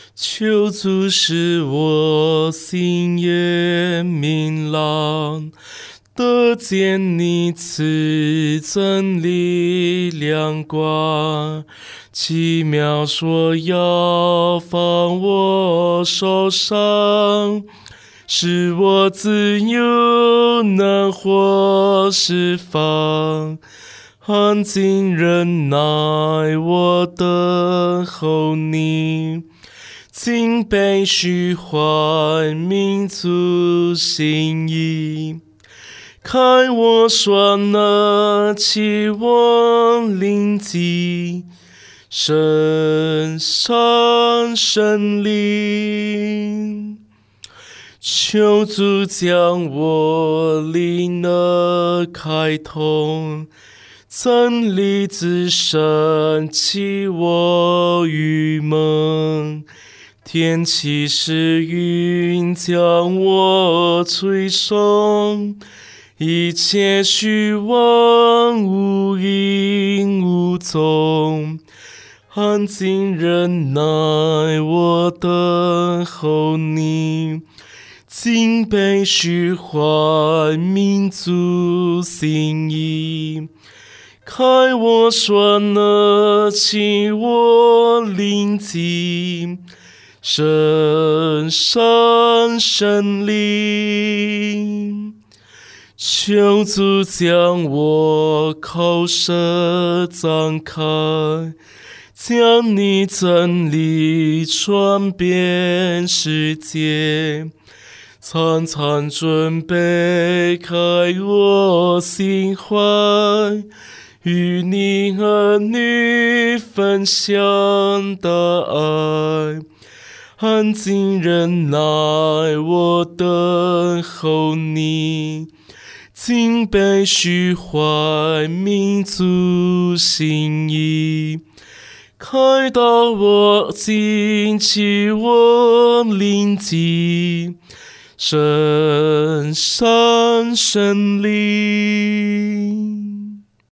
求主使我心也明朗，得见你赐真理亮光。奇妙说要放我手上，使我自由能获释放。安静忍耐，我等候你。敬悲虚怀，民族心意。看我双耳，启我灵机，神上神灵。求主将我灵耳开通，真理之神启我愚蒙。天气是云将我吹送，一切虚妄无影无踪。安静忍耐，我等候你。敬悲虚怀，民族心意。开我双耳，启我灵机，神上神灵。求主将我口舌张开，将你真理传遍世界。常常准备开我心怀，与你儿女分享的爱。安静忍耐，我等候你。敬悲虚怀，民族心意。开导我心，启我灵机，神上神灵。